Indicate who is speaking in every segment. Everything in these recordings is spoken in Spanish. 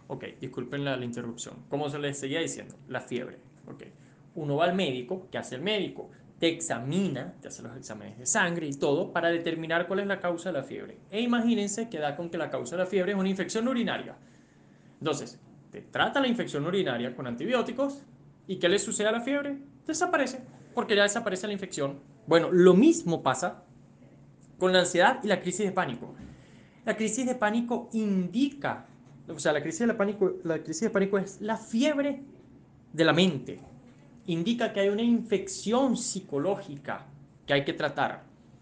Speaker 1: Ok, disculpen la interrupción. Como se les seguía diciendo, la fiebre. Ok, uno va al médico, ¿qué hace el médico? Te examina, te hace los exámenes de sangre y todo para determinar cuál es la causa de la fiebre. E imagínense que da con que la causa de la fiebre es una infección urinaria. Entonces, te trata la infección urinaria con antibióticos y ¿qué le sucede a la fiebre? Desaparece, porque ya desaparece la infección. Bueno, lo mismo pasa con la ansiedad y la crisis de pánico. La crisis de pánico indica, o sea, la crisis de pánico es la fiebre de la mente. Indica que hay una infección psicológica que hay que tratar.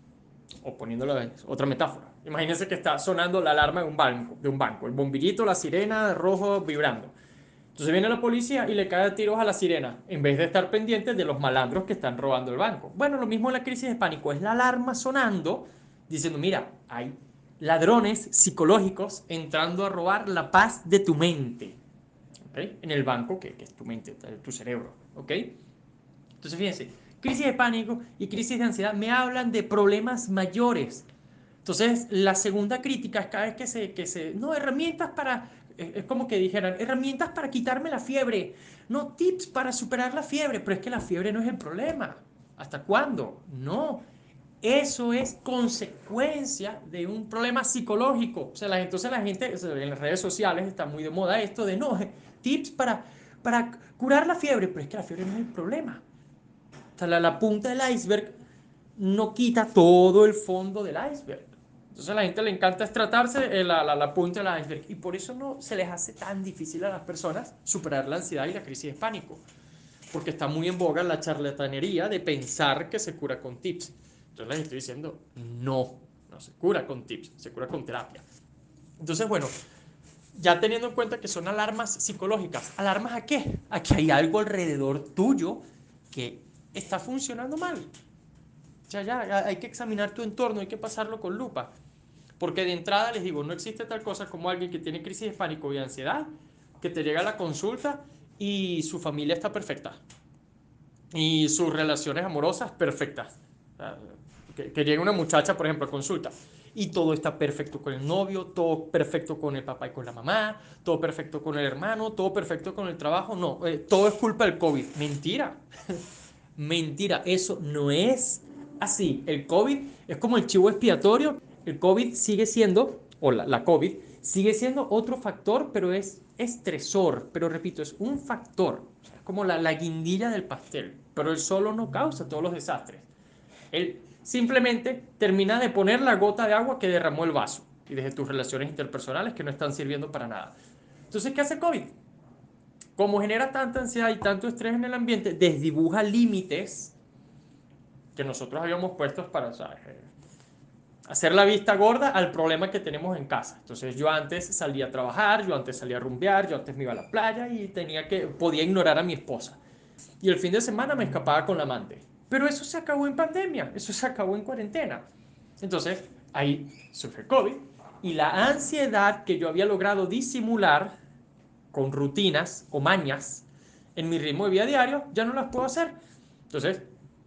Speaker 1: O poniéndolo en otra metáfora. Imagínense que está sonando la alarma de un banco, el bombillito, la sirena rojo vibrando. Entonces viene la policía y le cae a tiros a la sirena, en vez de estar pendientes de los malandros que están robando el banco. Bueno, lo mismo en la crisis de pánico, es la alarma sonando, diciendo, mira, hay ladrones psicológicos entrando a robar la paz de tu mente. ¿Okay? En el banco, que es tu mente, tu cerebro. ¿Ok? Entonces fíjense, crisis de pánico y crisis de ansiedad me hablan de problemas mayores. Entonces, la segunda crítica es cada vez no, herramientas para, es como que dijeran, herramientas para quitarme la fiebre, no tips para superar la fiebre, pero es que la fiebre no es el problema. ¿Hasta cuándo? No. Eso es consecuencia de un problema psicológico. O sea, entonces la gente, o sea, en las redes sociales está muy de moda esto de, no, tips para curar la fiebre, pero es que la fiebre no es el problema. O sea, la punta del iceberg no quita todo el fondo del iceberg. Entonces a la gente le encanta es tratarse la punta del iceberg y por eso no se les hace tan difícil a las personas superar la ansiedad y la crisis de pánico. Porque está muy en boga la charlatanería de pensar que se cura con tips. Entonces les estoy diciendo, no, no se cura con tips, se cura con terapia. Entonces, bueno, ya teniendo en cuenta que son alarmas psicológicas, ¿alarmas a qué? A que hay algo alrededor tuyo que está funcionando mal. O sea, ya hay que examinar tu entorno, hay que pasarlo con lupa. Porque de entrada les digo, no existe tal cosa como alguien que tiene crisis de pánico y ansiedad, que te llega a la consulta y su familia está perfecta. Y sus relaciones amorosas perfectas. O sea, que llegue una muchacha, por ejemplo, a consulta y todo está perfecto con el novio, todo perfecto con el papá y con la mamá, todo perfecto con el hermano, todo perfecto con el trabajo. No, todo es culpa del COVID. Mentira. Mentira, eso no es así. El COVID es como el chivo expiatorio. El COVID sigue siendo, o la COVID, sigue siendo otro factor, pero es estresor. Pero repito, es un factor. O sea, es como la guindilla del pastel. Pero él solo no causa todos los desastres. Él simplemente termina de poner la gota de agua que derramó el vaso. Y desde tus relaciones interpersonales que no están sirviendo para nada. Entonces, ¿qué hace COVID? Como genera tanta ansiedad y tanto estrés en el ambiente, desdibuja límites que nosotros habíamos puesto para, o sea, hacer la vista gorda al problema que tenemos en casa. Entonces yo antes salía a trabajar, yo antes salía a rumbear, yo antes me iba a la playa y podía ignorar a mi esposa. Y el fin de semana me escapaba con la amante. Pero eso se acabó en pandemia, eso se acabó en cuarentena. Entonces ahí surge COVID y la ansiedad que yo había logrado disimular con rutinas o mañas en mi ritmo de vida diario, ya no las puedo hacer. Entonces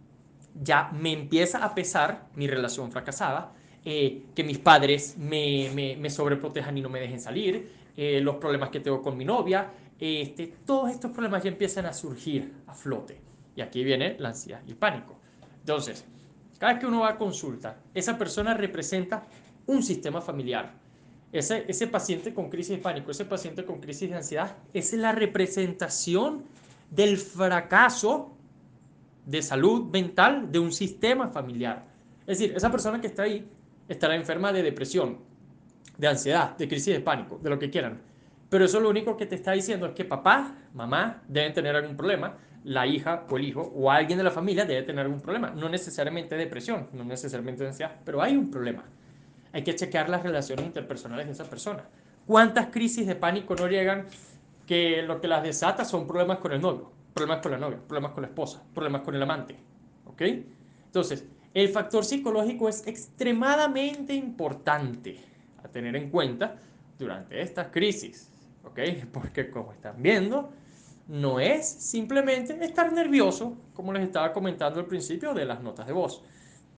Speaker 1: ya me empieza a pesar mi relación fracasada, que mis padres me sobreprotejan y no me dejen salir, los problemas que tengo con mi novia, todos estos problemas ya empiezan a surgir a flote. Y aquí viene la ansiedad y el pánico. Entonces, cada vez que uno va a consulta, esa persona representa un sistema familiar. Ese paciente con crisis de pánico, ese paciente con crisis de ansiedad, es la representación del fracaso de salud mental de un sistema familiar. Es decir, esa persona que está ahí estará enferma de depresión, de ansiedad, de crisis de pánico, de lo que quieran. Pero eso lo único que te está diciendo es que papá, mamá deben tener algún problema, la hija o el hijo o alguien de la familia debe tener algún problema. No necesariamente depresión, no necesariamente ansiedad, pero hay un problema. Hay que chequear las relaciones interpersonales de esa persona. ¿Cuántas crisis de pánico no llegan que lo que las desata son problemas con el novio, problemas con la novia, problemas con la esposa, problemas con el amante? ¿Ok? Entonces, el factor psicológico es extremadamente importante a tener en cuenta durante estas crisis. ¿Ok? Porque como están viendo, no es simplemente estar nervioso, como les estaba comentando al principio de las notas de voz.